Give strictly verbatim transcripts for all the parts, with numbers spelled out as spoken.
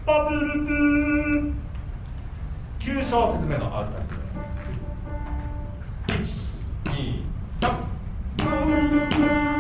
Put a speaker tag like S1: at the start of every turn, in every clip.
S1: バブルブーきゅう小節目のアウターいち、に、さんバブルブー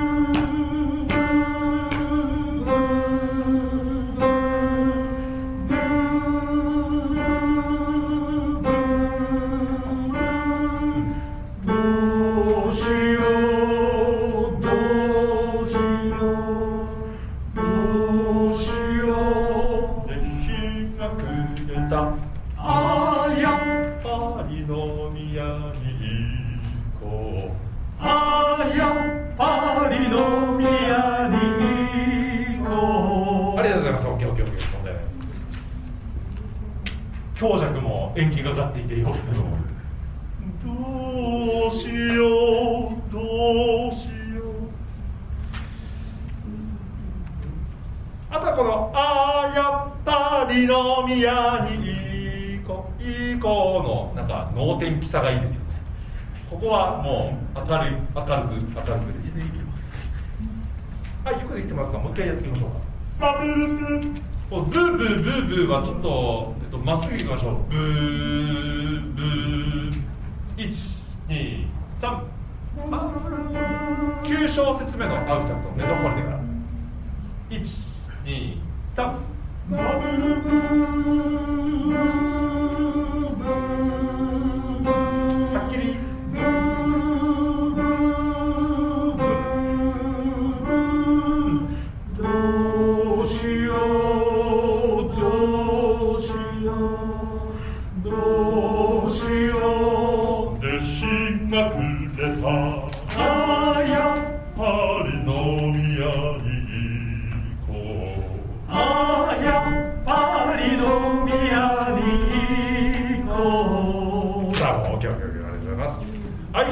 S1: あーやっぱり飲み屋に行こうあーやっぱり飲み屋に行こうありがとうございます。オッケーオッケーオッケー問題ないです。強弱も延期がかっていてよくてもどうしようどうしようあとはこのあーやっぱり飲み屋にいい子のなんか能天気さがいいですよね。ここはもう明るい明るく明るくで自然にいきます。はい、よくできてますか。もう一回やってみましょうか。バブルブーブーブーブーブーブーはちょっとえっとまっすぐいきましょう。ブーブーいち、に、さんきゅう小節目のアウターとメゾフォルテからいち、に、さんバブルブーはっきりどうしようどうしようどうしよう弟子がくれたあーやっぱり飲み屋に行こうあーやっぱり飲み屋に行こうさあ、オッケーオッケーオッケーありがとうございます。